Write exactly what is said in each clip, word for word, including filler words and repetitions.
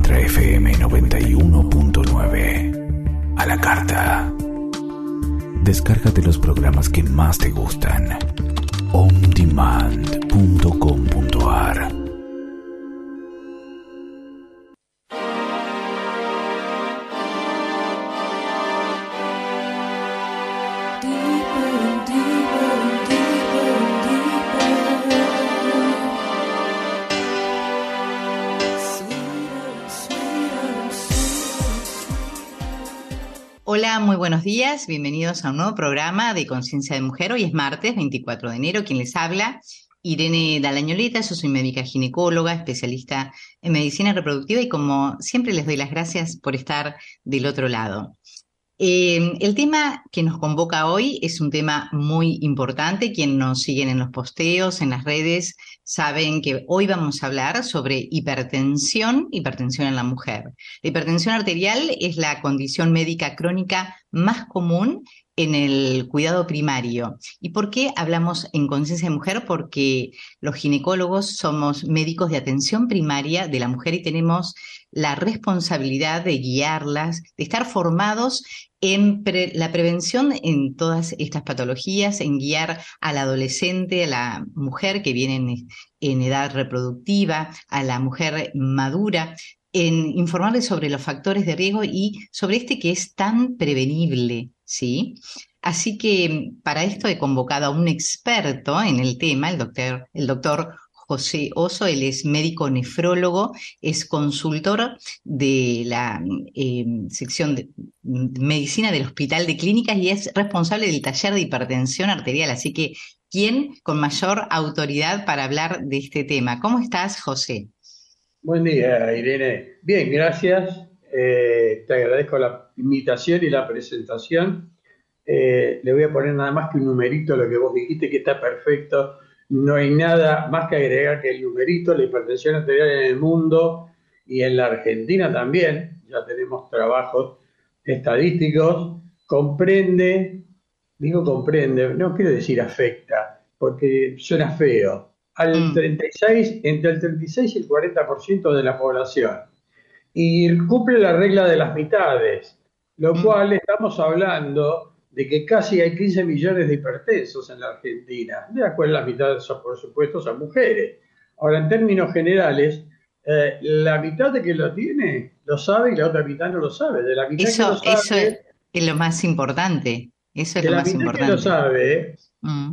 Ultra F M noventa y uno punto nueve. A la carta. Descárgate los programas que más te gustan. on demand punto com punto a r. Hola, muy buenos días, bienvenidos a un nuevo programa de Conciencia de Mujer. Hoy es martes veinticuatro de enero, quien les habla, Irene Dalañoleta. Yo soy médica ginecóloga, especialista en medicina reproductiva y como siempre les doy las gracias por estar del otro lado. Eh, el tema que nos convoca hoy es un tema muy importante. Quienes nos siguen en los posteos, en las redes, saben que hoy vamos a hablar sobre hipertensión, hipertensión en la mujer. La hipertensión arterial es la condición médica crónica más común en el cuidado primario. ¿Y por qué hablamos en Conciencia de Mujer? Porque los ginecólogos somos médicos de atención primaria de la mujer y tenemos la responsabilidad de guiarlas, de estar formados en pre- la prevención en todas estas patologías, en guiar al adolescente, a la mujer que viene en, en edad reproductiva, a la mujer madura, en informarles sobre los factores de riesgo y sobre este que es tan prevenible, ¿sí? Así que para esto he convocado a un experto en el tema, el doctor, el doctor José Oso. Él es médico nefrólogo, es consultor de la eh, sección de medicina del Hospital de Clínicas y es responsable del taller de hipertensión arterial. Así que, ¿quién con mayor autoridad para hablar de este tema? ¿Cómo estás, José? Buen día, Irene. Bien, gracias. Eh, te agradezco la invitación y la presentación. Eh, le voy a poner nada más que un numerito a lo que vos dijiste, que está perfecto. No hay nada más que agregar que el numerito. La hipertensión arterial en el mundo y en la Argentina también, ya tenemos trabajos estadísticos, comprende, digo comprende, no quiero decir afecta, porque suena feo, al treinta y seis, entre el treinta y seis y el cuarenta por ciento de la población. Y cumple la regla de las mitades, lo Mm. cual estamos hablando de que casi hay quince millones de hipertensos en la Argentina, de las cuales la mitad, son, por supuesto, son mujeres. Ahora, en términos generales, eh, la mitad de que lo tiene lo sabe y la otra mitad no lo sabe. De la mitad que lo Eso, eso es, sabe, es lo más importante. Eso es de lo la más mitad que lo importante. sabe, Mm.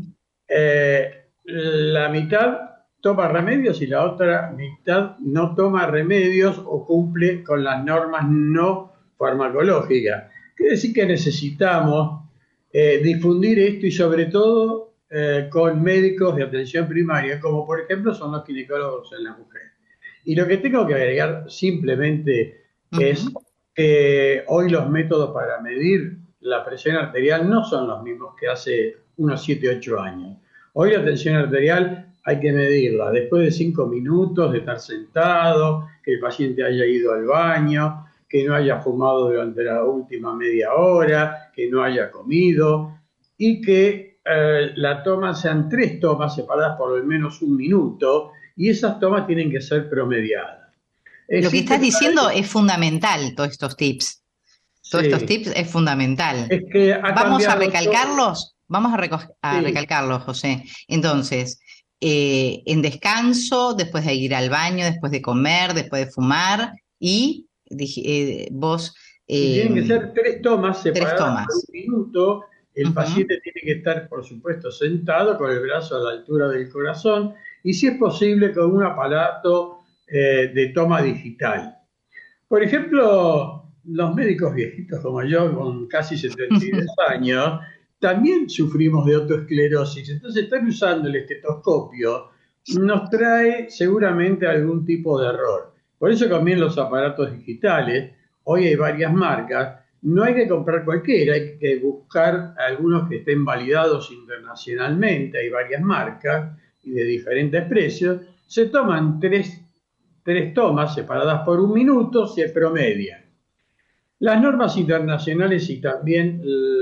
eh, la mitad toma remedios y la otra mitad no toma remedios o cumple con las normas no farmacológicas. Quiere decir que necesitamos eh, difundir esto y sobre todo eh, con médicos de atención primaria, como por ejemplo son los ginecólogos en la mujer. Y lo que tengo que agregar simplemente es Ujú. que hoy los métodos para medir la presión arterial no son los mismos que hace unos siete u ocho años. Hoy la tensión arterial hay que medirla después de cinco minutos de estar sentado, que el paciente haya ido al baño, que no haya fumado durante la última media hora, que no haya comido y que eh, la toma sean tres tomas separadas por al menos un minuto y esas tomas tienen que ser promediadas. Lo que estás Existen para diciendo eso, es fundamental, todos estos tips. Todos estos sí, tips es fundamental. es que ha Vamos a cambiado todo, recalcarlos, vamos a, reco- a sí. recalcarlos, José. Entonces, eh, en descanso, después de ir al baño, después de comer, después de fumar y dije, eh, vos Y eh, tienen que ser tres tomas tres separadas por un tomas. minuto. El Ujú. paciente tiene que estar, por supuesto, sentado con el brazo a la altura del corazón y, si es posible, con un aparato eh, de toma digital. Por ejemplo, los médicos viejitos como yo, con casi setenta y dos años, también sufrimos de autoesclerosis. Entonces, estar usando el estetoscopio nos trae seguramente algún tipo de error. Por eso también los aparatos digitales, hoy hay varias marcas, no hay que comprar cualquiera, hay que buscar algunos que estén validados internacionalmente, hay varias marcas y de diferentes precios, se toman tres, tres tomas separadas por un minuto, se promedian. Las normas internacionales y también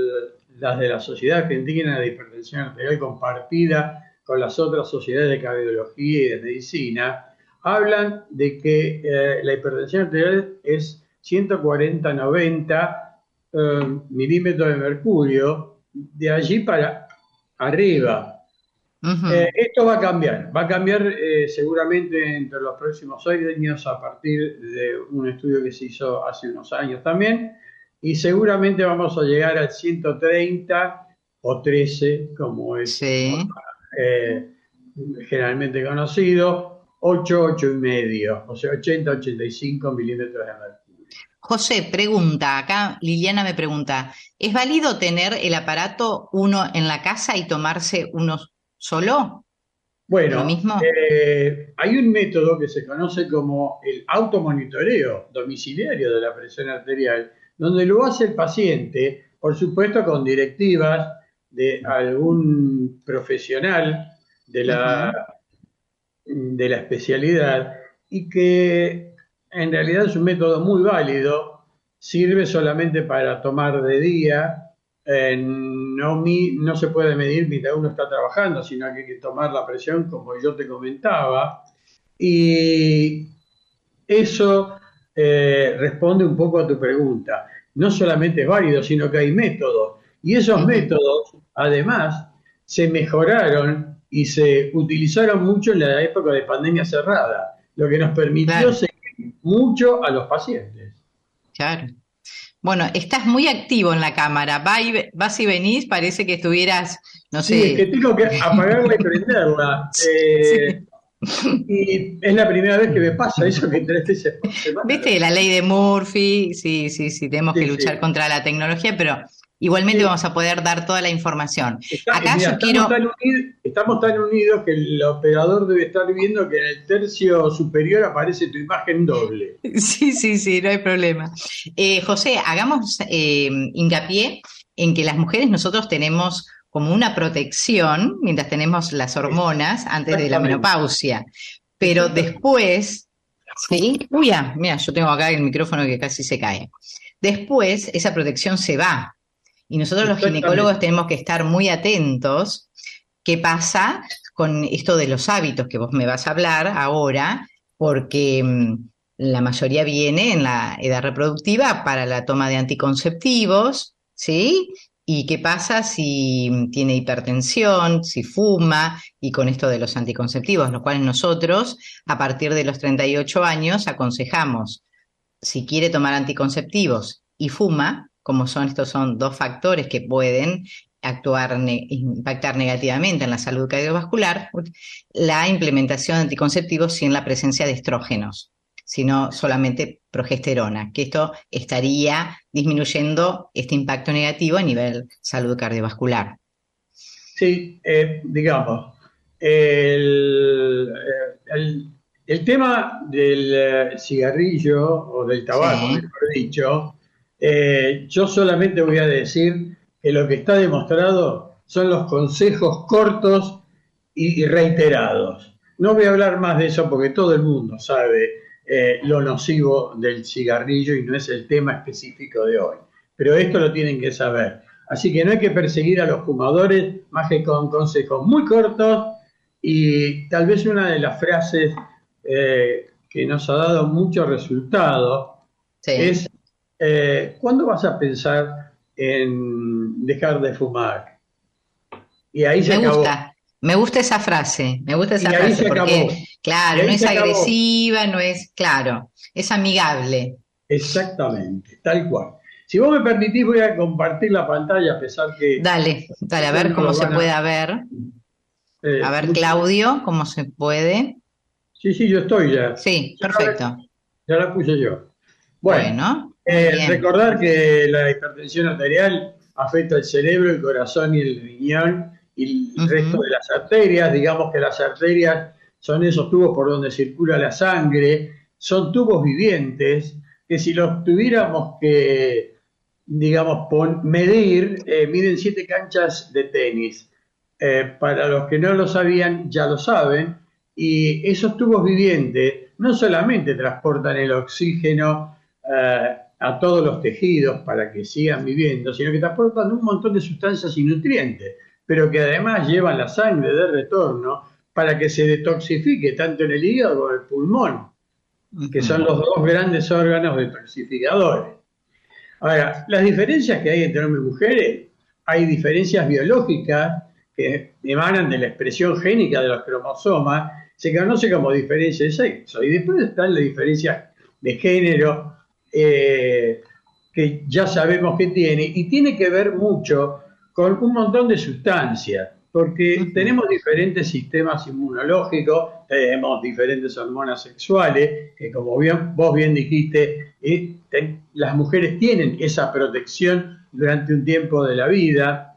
las de la Sociedad Argentina de Hipertensión Arterial compartida con las otras sociedades de cardiología y de medicina hablan de que eh, la hipertensión arterial es ciento cuarenta noventa eh, milímetros de mercurio, de allí para arriba. Uh-huh. Eh, esto va a cambiar, va a cambiar eh, seguramente entre los próximos años a partir de un estudio que se hizo hace unos años también, y seguramente vamos a llegar al ciento treinta o trece, como es sí. eh, generalmente conocido, ocho, ocho y medio, o sea, ochenta, ochenta y cinco milímetros de mercurio. José, pregunta, acá Liliana me pregunta, ¿es válido tener el aparato uno en la casa y tomarse unos solo? Bueno, ¿lo mismo? Eh, hay un método que se conoce como el automonitoreo domiciliario de la presión arterial, donde lo hace el paciente, por supuesto con directivas de algún profesional de la, uh-huh. de la especialidad, y que en realidad es un método muy válido, sirve solamente para tomar de día. Eh, no, mi, no se puede medir mientras uno está trabajando, sino que hay que tomar la presión, como yo te comentaba, y eso eh, responde un poco a tu pregunta. No solamente es válido, sino que hay métodos, y esos uh-huh. métodos, además, se mejoraron y se utilizaron mucho en la época de pandemia cerrada, lo que nos permitió claro. seguir mucho a los pacientes. Claro. Bueno, estás muy activo en la cámara, Va y, vas y venís, parece que estuvieras, no sé... Sí, es que tengo que apagarla y prenderla. Eh, sí. Y es la primera vez que me pasa eso, que tres veces por semana. ¿Viste? La ley de Murphy, sí, sí, sí, tenemos sí, que luchar sí. contra la tecnología, pero igualmente sí. vamos a poder dar toda la información. Está, Acá mira, yo estamos, quiero... tan unidos, estamos tan unidos que el operador debe estar viendo que en el tercio superior aparece tu imagen doble. Sí, sí, sí, no hay problema. Eh, José, hagamos eh, hincapié en que las mujeres nosotros tenemos como una protección mientras tenemos las hormonas antes de la menopausia, pero después, ¿sí? Uy, ah, mira, yo tengo acá el micrófono que casi se cae. Después esa protección se va. Y nosotros los ginecólogos tenemos que estar muy atentos. ¿Qué pasa con esto de los hábitos que vos me vas a hablar ahora? Porque mmm, la mayoría viene en la edad reproductiva para la toma de anticonceptivos, ¿sí? ¿Y qué pasa si tiene hipertensión, si fuma? Y con esto de los anticonceptivos, los cuales nosotros, a partir de los treinta y ocho años, aconsejamos, si quiere tomar anticonceptivos y fuma, como son estos son dos factores que pueden actuar, ne- impactar negativamente en la salud cardiovascular, la implementación de anticonceptivos sin la presencia de estrógenos, sino solamente progesterona, que esto estaría disminuyendo este impacto negativo a nivel salud cardiovascular. Sí, eh, digamos, el, el, el tema del cigarrillo o del tabaco, sí. mejor dicho, Eh, yo solamente voy a decir que lo que está demostrado son los consejos cortos y, y reiterados. No voy a hablar más de eso porque todo el mundo sabe eh, lo nocivo del cigarrillo y no es el tema específico de hoy. Pero esto lo tienen que saber. Así que no hay que perseguir a los fumadores más que con consejos muy cortos, y tal vez una de las frases eh, que nos ha dado mucho resultado sí. es Eh, ¿cuándo vas a pensar en dejar de fumar? Y ahí se me acabó. Gusta, me gusta esa frase, me gusta esa y frase porque, acabó. claro, no es agresiva, acabó. no es, claro, es amigable. Exactamente, tal cual. Si vos me permitís, voy a compartir la pantalla, a pesar que... Dale, dale, a ver cómo se puede a... ver. Eh, a ver, Claudio, cómo se puede. Sí, sí, yo estoy ya. Sí, ya perfecto. La, ya la puse yo. Bueno. bueno. Eh, recordar que la hipertensión arterial afecta el cerebro, el corazón y el riñón y el uh-huh. resto de las arterias. Digamos que las arterias son esos tubos por donde circula la sangre, son tubos vivientes que si los tuviéramos que, digamos, pon, medir, eh, miden siete canchas de tenis. Eh, para los que no lo sabían, ya lo saben, y esos tubos vivientes no solamente transportan el oxígeno eh, a todos los tejidos para que sigan viviendo, sino que transportan un montón de sustancias y nutrientes, pero que además llevan la sangre de retorno para que se detoxifique tanto en el hígado como en el pulmón, que son los dos grandes órganos detoxificadores. Ahora, las diferencias que hay entre hombres y mujeres, hay diferencias biológicas que emanan de la expresión génica de los cromosomas, se conoce como diferencia de sexo, y después están las diferencias de género, eh, que ya sabemos que tiene, y tiene que ver mucho con un montón de sustancias, porque uh-huh. tenemos diferentes sistemas inmunológicos, tenemos diferentes hormonas sexuales, que como bien, vos bien dijiste, eh, ten, las mujeres tienen esa protección durante un tiempo de la vida.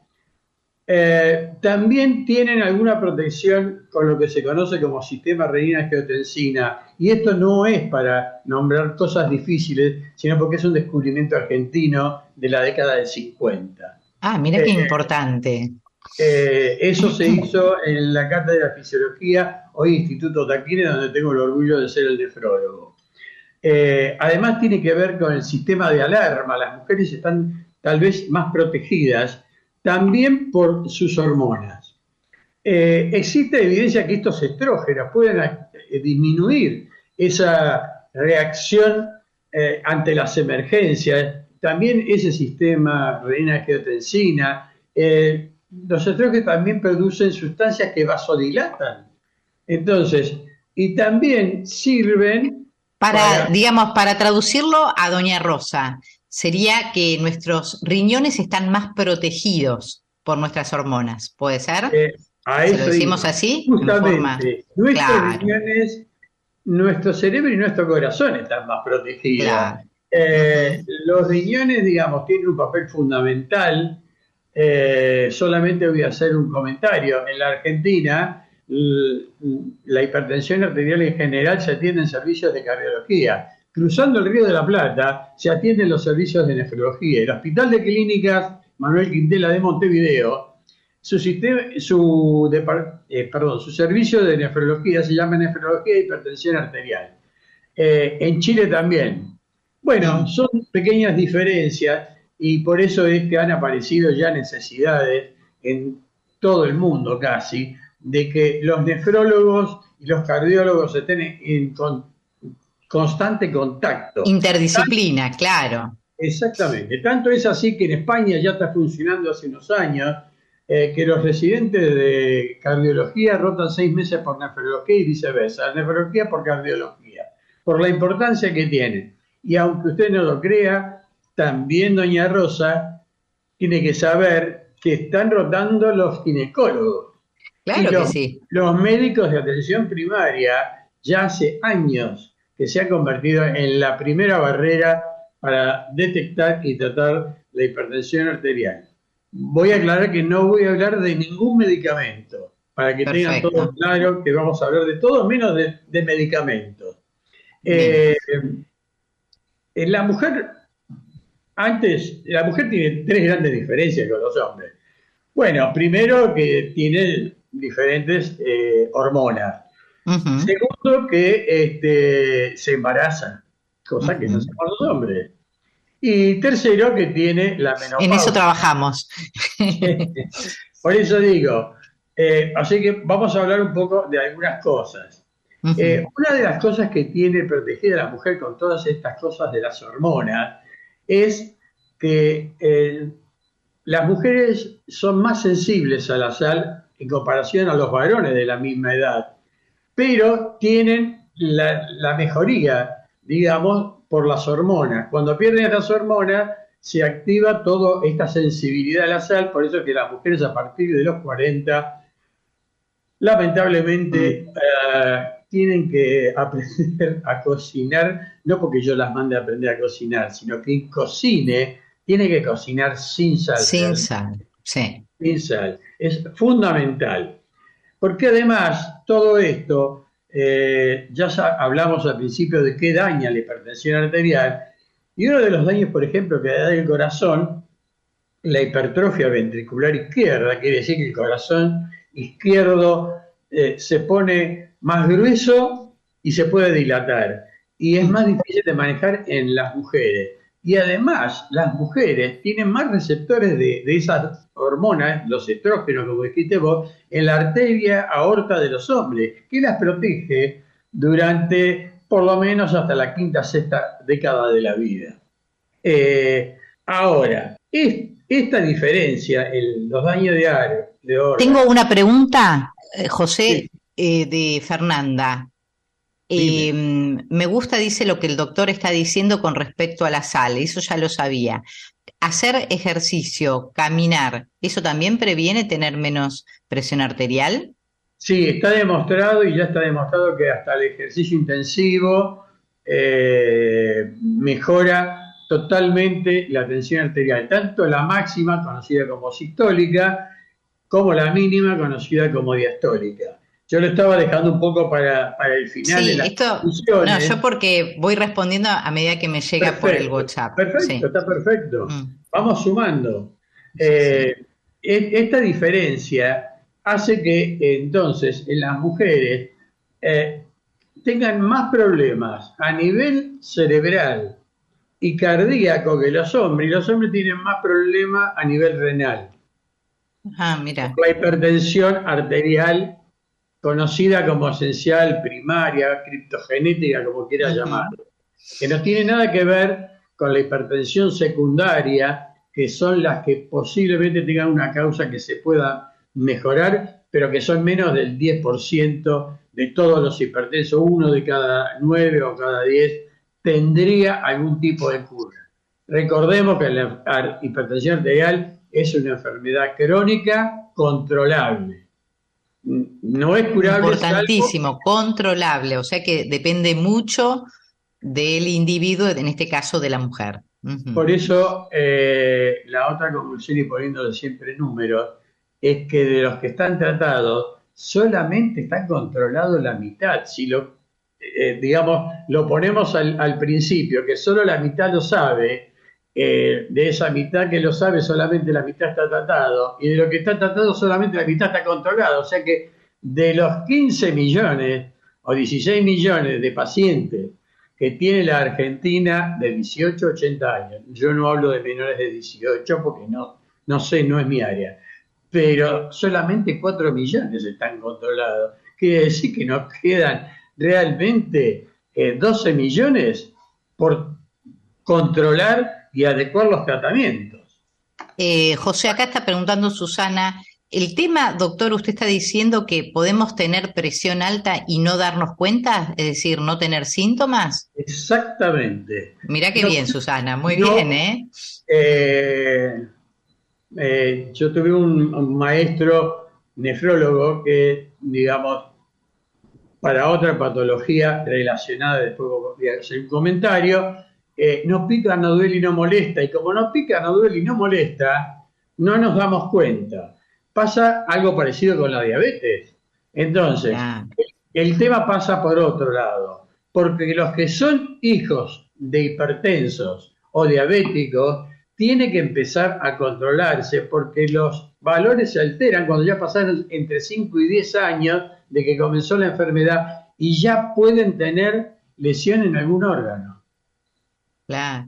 Eh, también tienen alguna protección con lo que se conoce como sistema renina-angiotensina, y esto no es para nombrar cosas difíciles, sino porque es un descubrimiento argentino de la década del cincuenta. Ah, mira qué eh, importante. Eh, eso se hizo en la Cátedra de Fisiología, hoy Instituto Taquini, donde tengo el orgullo de ser el nefrólogo. Eh, además tiene que ver con el sistema de alarma. Las mujeres están tal vez más protegidas también por sus hormonas. Eh, existe evidencia que estos estrógenos pueden eh, disminuir esa reacción eh, ante las emergencias. También ese sistema renina-angiotensina. Eh, los estrógenos también producen sustancias que vasodilatan. Entonces, y también sirven para, para, digamos, para traducirlo a doña Rosa, sería que nuestros riñones están más protegidos por nuestras hormonas, ¿puede ser? Eh, a ¿Se eso lo decimos digo. Así? Justamente, nuestros claro. riñones, nuestro cerebro y nuestro corazón están más protegidos. Claro. Eh, uh-huh. Los riñones, digamos, tienen un papel fundamental. Eh, solamente voy a hacer un comentario. En la Argentina, la hipertensión arterial en general se atiende en servicios de cardiología. Cruzando el Río de la Plata se atienden los servicios de nefrología. El Hospital de Clínicas Manuel Quintela de Montevideo, su, sistema, su, de, eh, perdón, su servicio de nefrología se llama nefrología e hipertensión arterial. Eh, en Chile también. Bueno, son pequeñas diferencias y por eso es que han aparecido ya necesidades en todo el mundo casi de que los nefrólogos y los cardiólogos estén en, en con, constante contacto. Interdisciplina, tanto, claro. Exactamente. Tanto es así que en España ya está funcionando hace unos años eh, que los residentes de cardiología rotan seis meses por nefrología y viceversa, nefrología por cardiología, por la importancia que tienen. Y aunque usted no lo crea, también doña Rosa tiene que saber que están rotando los ginecólogos. Claro y los, que sí. Los médicos de atención primaria ya hace años que se ha convertido en la primera barrera para detectar y tratar la hipertensión arterial. Voy a aclarar que no voy a hablar de ningún medicamento, para que Perfecto. Tengan todo claro que vamos a hablar de todo menos de, de medicamentos. Eh, la mujer, antes, la mujer tiene tres grandes diferencias con los hombres. Bueno, primero que tiene diferentes eh, hormonas. Uh-huh. Segundo, que este, se embarazan, cosa uh-huh. que no se con los hombres. Y tercero, que tiene la menopausia. En eso trabajamos. Por eso digo, eh, así que vamos a hablar un poco de algunas cosas. Uh-huh. Eh, una de las cosas que tiene protegida la mujer con todas estas cosas de las hormonas es que eh, las mujeres son más sensibles a la sal en comparación a los varones de la misma edad, pero tienen la, la mejoría, digamos, por las hormonas. Cuando pierden estas hormonas, se activa toda esta sensibilidad a la sal, por eso es que las mujeres a partir de los cuarenta, lamentablemente, mm. uh, tienen que aprender a cocinar, no porque yo las mande a aprender a cocinar, sino que quien cocine tiene que cocinar sin sal. Sin sal, sí. Sin sal. Es fundamental. Porque además, todo esto, eh, ya hablamos al principio de qué daña la hipertensión arterial, y uno de los daños, por ejemplo, que da el corazón, la hipertrofia ventricular izquierda, quiere decir que el corazón izquierdo eh, se pone más grueso y se puede dilatar. Y es más difícil de manejar en las mujeres. Y además, las mujeres tienen más receptores de, de esas hormonas, los estrógenos, como dijiste vos, en la arteria aorta de los hombres, que las protege durante por lo menos hasta la quinta, sexta década de la vida. Eh, ahora, es, esta diferencia en los daños de órganos... Tengo una pregunta, eh, José, sí. eh, de Fernanda. Eh, me gusta, dice, lo que el doctor está diciendo con respecto a la sal, eso ya lo sabía. Hacer ejercicio, caminar, ¿eso también previene tener menos presión arterial? Sí, está demostrado y ya está demostrado que hasta el ejercicio intensivo eh, mejora totalmente la tensión arterial, tanto la máxima, conocida como sistólica, como la mínima, conocida como diastólica. Yo lo estaba dejando un poco para, para el final sí, de las esto, no, yo porque voy respondiendo a medida que me llega perfecto, por el WhatsApp. Perfecto, sí. Está perfecto. Mm. Vamos sumando. Eh, sí, sí. Esta diferencia hace que entonces en las mujeres eh, tengan más problemas a nivel cerebral y cardíaco que los hombres, y los hombres tienen más problemas a nivel renal. Ah, mira. La hipertensión arterial, conocida como esencial primaria, criptogenética, como quieras uh-huh. llamarlo, que no tiene nada que ver con la hipertensión secundaria, que son las que posiblemente tengan una causa que se pueda mejorar, pero que son menos del diez por ciento de todos los hipertensos. Uno de cada nueve o cada diez tendría algún tipo de cura. Recordemos que la hipertensión arterial es una enfermedad crónica controlable. No es curable. Importantísimo, salvo... controlable, o sea que depende mucho del individuo, en este caso de la mujer. Uh-huh. Por eso, eh, la otra conclusión, y poniéndole siempre números, es que de los que están tratados, solamente están controlados la mitad. Si lo, eh, digamos, lo ponemos al, al principio, que solo la mitad lo sabe, eh, de esa mitad que lo sabe, solamente la mitad está tratado, y de lo que está tratado, solamente la mitad está controlado. O sea que de los quince millones o dieciséis millones de pacientes que tiene la Argentina de dieciocho a ochenta años, yo no hablo de menores de dieciocho porque no, no sé, no es mi área, pero solamente cuatro millones están controlados. Quiere decir que nos quedan realmente eh, doce millones por controlar y adecuar los tratamientos. Eh, José, acá está preguntando Susana, el tema, doctor, usted está diciendo que podemos tener presión alta y no darnos cuenta, es decir, no tener síntomas. Exactamente. Mirá qué no, bien, Susana, muy no, bien, ¿eh? eh Eh, yo tuve un, un maestro nefrólogo que, digamos, para otra patología relacionada, después voy a hacer un comentario, eh, nos pica, no duele y no molesta, y como nos pica, no duele y no molesta, no nos damos cuenta. Pasa algo parecido con la diabetes. Entonces, ah. el, el tema pasa por otro lado, porque los que son hijos de hipertensos o diabéticos tiene que empezar a controlarse porque los valores se alteran cuando ya pasaron entre cinco y diez años de que comenzó la enfermedad y ya pueden tener lesión en algún órgano. Claro.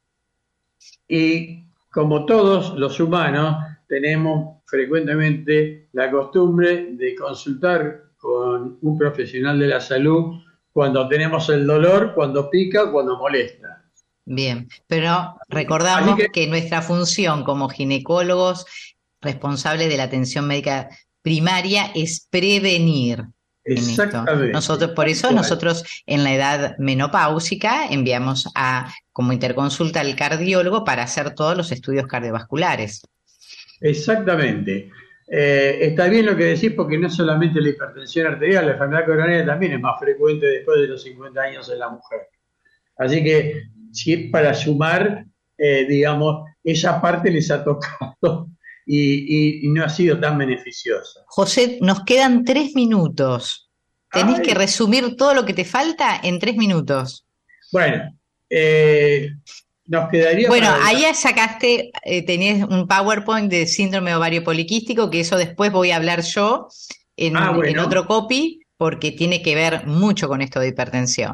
Y como todos los humanos, tenemos frecuentemente la costumbre de consultar con un profesional de la salud cuando tenemos el dolor, cuando pica, cuando molesta. Bien, pero recordamos que, que nuestra función como ginecólogos responsables de la atención médica primaria es prevenir. Exactamente. Nosotros, por eso nosotros en la edad menopáusica enviamos a como interconsulta al cardiólogo para hacer todos los estudios cardiovasculares. Exactamente. Eh, está bien lo que decís porque no solamente la hipertensión arterial, la enfermedad coronaria también es más frecuente después de los cincuenta años en la mujer. Así que si es para sumar, eh, digamos, esa parte les ha tocado y, y, y no ha sido tan beneficiosa. José, nos quedan tres minutos. Tenés Ay. que resumir todo lo que te falta en tres minutos. Bueno, eh, nos quedaría... Bueno, ahí ya sacaste, eh, tenés un PowerPoint de síndrome ovario poliquístico, que eso después voy a hablar yo en, ah, bueno. en otro copy, porque tiene que ver mucho con esto de hipertensión.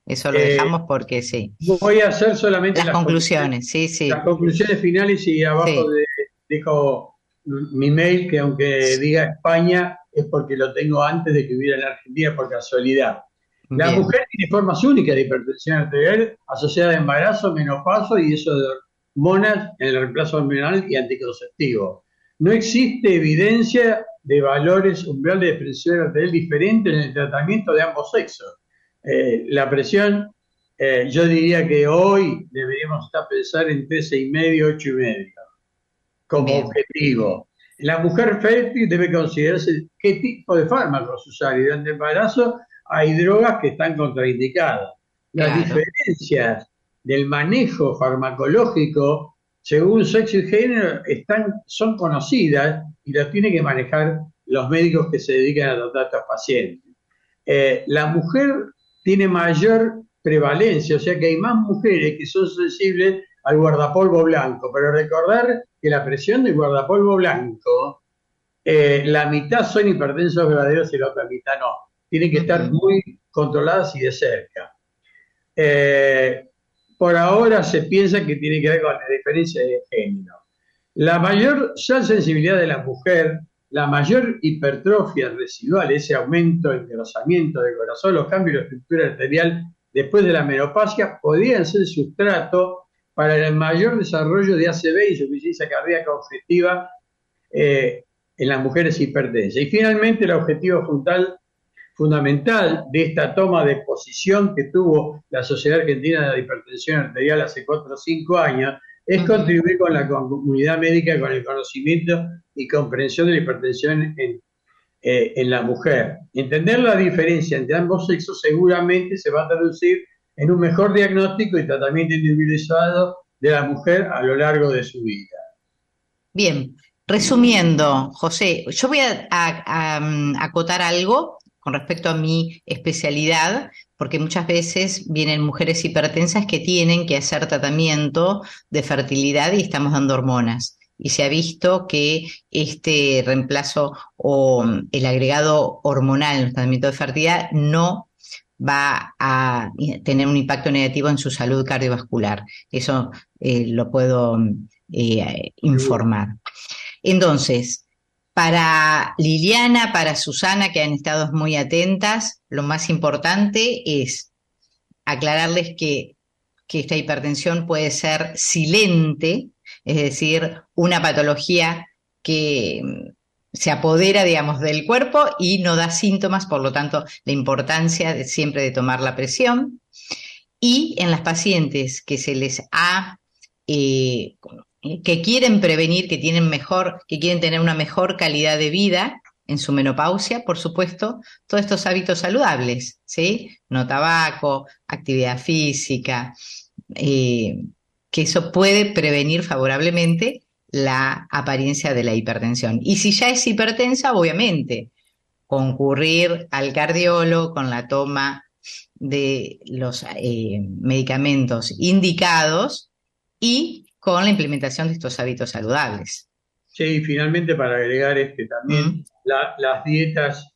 Eso lo Eh, dejamos porque sí. Voy a hacer solamente Las las conclusiones, sí, sí, las conclusiones finales y abajo sí, de- dejo mi mail, que aunque diga España, es porque lo tengo antes de que hubiera en Argentina por casualidad. La bien, mujer tiene formas únicas de hipertensión arterial asociada a embarazo, menopausia y eso de hormonas en el reemplazo hormonal y anticonceptivo. No existe evidencia de valores umbrales de presión arterial diferentes en el tratamiento de ambos sexos. Eh, la presión, eh, yo diría que hoy deberíamos estar pensar en trece y medio, ocho y medio, como bien, objetivo. La mujer fértil debe considerarse qué tipo de fármacos usar y durante el embarazo hay drogas que están contraindicadas. Las claro. diferencias del manejo farmacológico según sexo y género están, son conocidas y las tienen que manejar los médicos que se dedican a tratar a estos pacientes. Eh, la mujer tiene mayor prevalencia, o sea que hay más mujeres que son sensibles al guardapolvo blanco, pero recordar que la presión del guardapolvo blanco, eh, la mitad son hipertensos verdaderos y la otra mitad no. Tienen que estar Ujú. muy controladas y de cerca. Eh, por ahora se piensa que tiene que ver con la diferencia de género. La mayor ya sensibilidad de la mujer, la mayor hipertrofia residual, ese aumento, engrosamiento del corazón, los cambios de la estructura arterial después de la menopausia, podrían ser sustrato para el mayor desarrollo de A C V, insuficiencia cardíaca objetiva, eh, en las mujeres hipertensas. Y finalmente el objetivo fundamental, fundamental de esta toma de posición que tuvo la Sociedad Argentina de Hipertensión Arterial hace cuatro o cinco años es Ujú. contribuir con la comunidad médica con el conocimiento y comprensión de la hipertensión en, eh, en la mujer. Entender la diferencia entre ambos sexos seguramente se va a traducir en un mejor diagnóstico y tratamiento individualizado de la mujer a lo largo de su vida. Bien, resumiendo, José, yo voy a, a- a, mm, acotar algo con respecto a mi especialidad, porque muchas veces vienen mujeres hipertensas que tienen que hacer tratamiento de fertilidad y estamos dando hormonas. Y se ha visto que este reemplazo o mm, el agregado hormonal en el tratamiento de fertilidad no va a tener un impacto negativo en su salud cardiovascular. Eso eh, lo puedo mm, eh, Seguro. informar. Entonces, para Liliana, para Susana, que han estado muy atentas, lo más importante es aclararles que, que esta hipertensión puede ser silente, es decir, una patología que mm, se apodera, digamos, del cuerpo y no da síntomas, por lo tanto, la importancia de siempre de tomar la presión. Y en las pacientes que se les ha, eh, que quieren prevenir, que tienen mejor, que quieren tener una mejor calidad de vida en su menopausia, por supuesto, todos estos hábitos saludables, ¿sí? No tabaco, actividad física, eh, que eso puede prevenir favorablemente la apariencia de la hipertensión. Y si ya es hipertensa, obviamente, concurrir al cardiólogo con la toma de los eh, medicamentos indicados y con la implementación de estos hábitos saludables. Sí, y finalmente para agregar este también ¿Mm? la- las dietas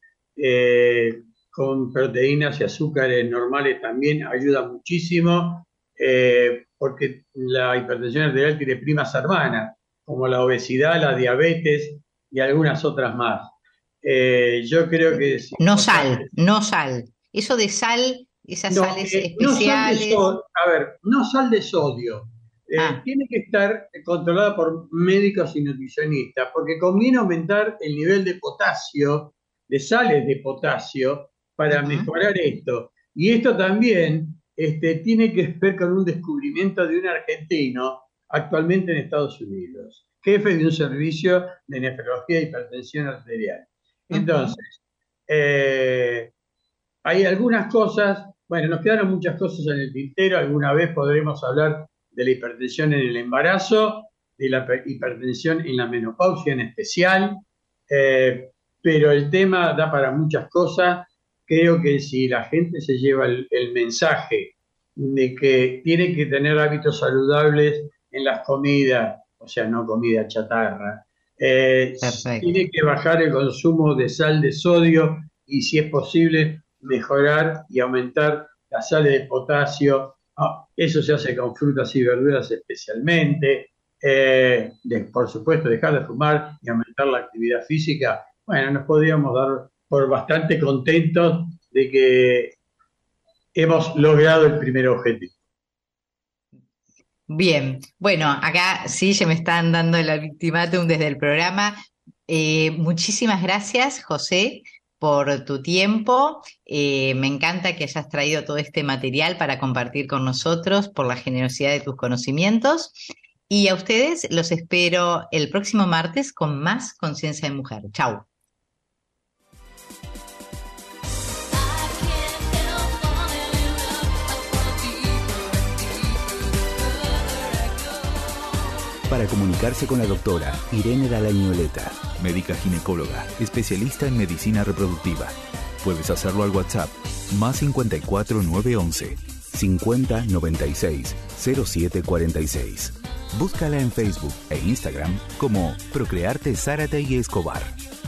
eh, con proteínas y azúcares normales también ayudan muchísimo, eh, porque la hipertensión arterial tiene primas hermanas, como la obesidad, la diabetes y algunas otras más. Eh, yo creo que es No sal, importante. no sal. Eso de sal, esas No, sales eh, no sal de especiales. sodio, a ver, no sal de sodio. Eh, Ah, tiene que estar controlada por médicos y nutricionistas, porque conviene aumentar el nivel de potasio, de sales de potasio, para ujú. mejorar esto. Y esto también este, tiene que ver con un descubrimiento de un argentino actualmente en Estados Unidos, jefe de un servicio de nefrología e hipertensión arterial. Ujú. Entonces, eh, hay algunas cosas, bueno, nos quedaron muchas cosas en el tintero, alguna vez podremos hablar de la hipertensión en el embarazo, de la hipertensión en la menopausia en especial, eh, pero el tema da para muchas cosas. Creo que si la gente se lleva el, el mensaje de que tiene que tener hábitos saludables en las comidas, o sea, no comida chatarra, eh, Perfecto. tiene que bajar el consumo de sal de sodio y si es posible mejorar y aumentar las sales de potasio. Ah, eso se hace con frutas y verduras especialmente. Eh, de, por supuesto, dejar de fumar y aumentar la actividad física. Bueno, nos podríamos dar por bastante contentos de que hemos logrado el primer objetivo. Bien, bueno, acá sí ya me están dando el ultimátum desde el programa. Eh, muchísimas gracias, José, por tu tiempo. Eh, me encanta que hayas traído todo este material para compartir con nosotros, por la generosidad de tus conocimientos. Y a ustedes los espero el próximo martes con más Conciencia de Mujer. Chau. Para comunicarse con la doctora Irene Dalañoleta, médica ginecóloga, especialista en medicina reproductiva, puedes hacerlo al WhatsApp más cincuenta y cuatro nueve once cincuenta noventa y seis cero siete cuarenta y seis. Búscala en Facebook e Instagram como Procrearte Zárate y Escobar.